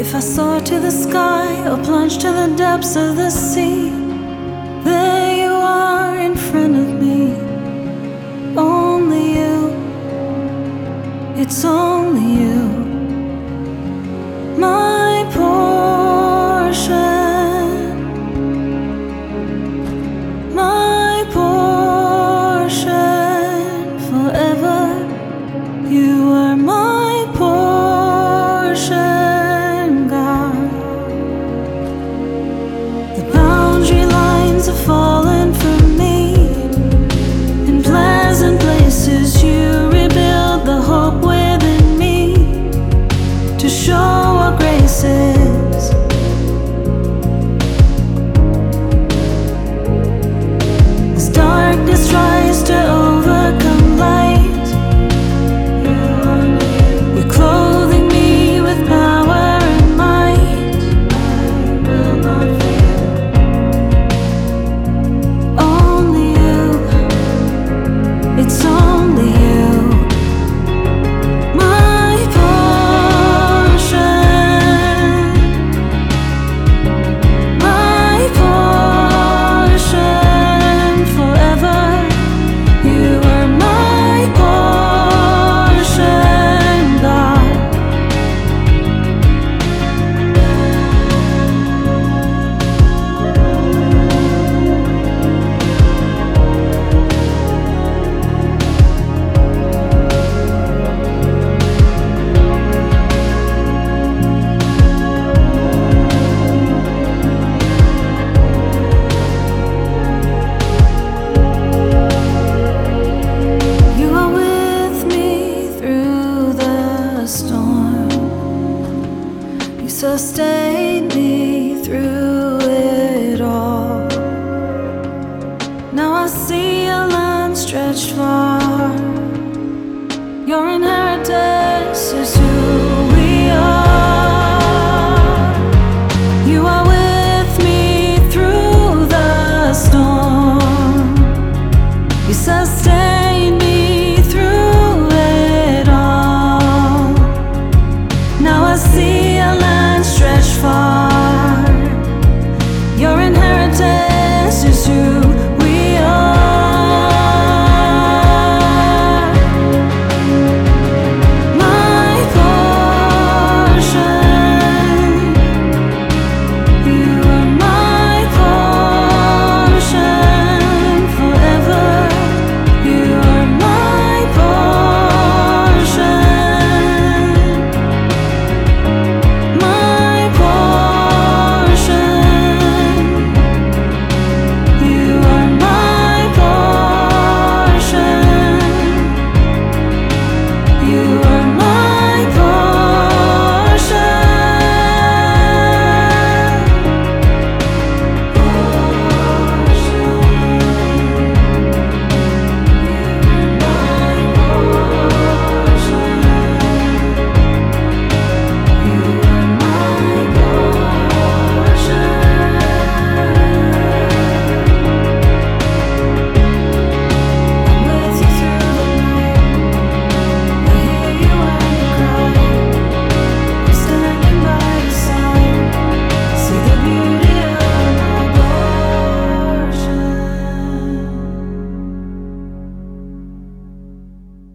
If I soar to the sky or plunge to the depths of the sea, there you are in front of me. Only you, it's only you, my portion, my portion forever. You are my portion, God. The boundary lines have fallen for me. In pleasant places you rebuild the hope within me to show what grace is. As darkness tries to overcome light, you're clothing me with power and might. I will not fear. Only you, it's only you, my portion, my portion forever. You are my portion, God. You are with me through the storm. You sustain me through